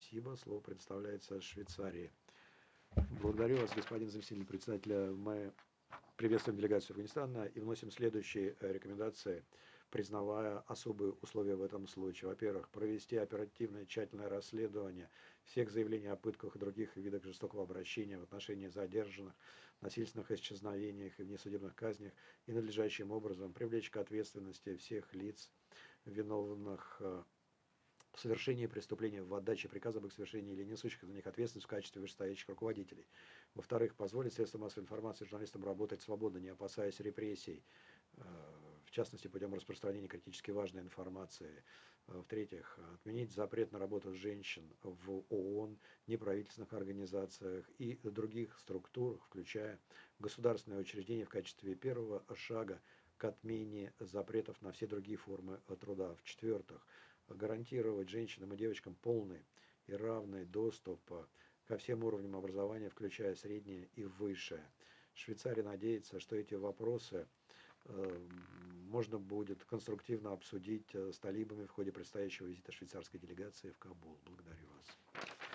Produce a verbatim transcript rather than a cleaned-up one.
Спасибо. Слово предоставляется Швейцарии. Благодарю вас, господин заместитель председателя. Мы приветствуем делегацию Афганистана и вносим следующие рекомендации, признавая особые условия в этом случае. Во-первых, провести оперативное тщательное расследование всех заявлений о пытках и других видах жестокого обращения в отношении задержанных, насильственных исчезновениях и внесудебных казнях и надлежащим образом привлечь к ответственности всех лиц, виновных в совершении преступления, в отдаче приказа об их совершении или несущих за них ответственность в качестве вышестоящих руководителей. Во-вторых, позволить средствам массовой информации журналистам работать свободно, не опасаясь репрессий, в частности, путем распространения критически важной информации. В-третьих, отменить запрет на работу женщин в ООН, неправительственных организациях и других структурах, включая государственные учреждения в качестве первого шага к отмене запретов на все другие формы труда. В-четвертых, гарантировать женщинам и девочкам полный и равный доступ ко всем уровням образования, включая среднее и высшее. Швейцария надеется, что эти вопросы э, можно будет конструктивно обсудить с талибами в ходе предстоящего визита швейцарской делегации в Кабул. Благодарю вас.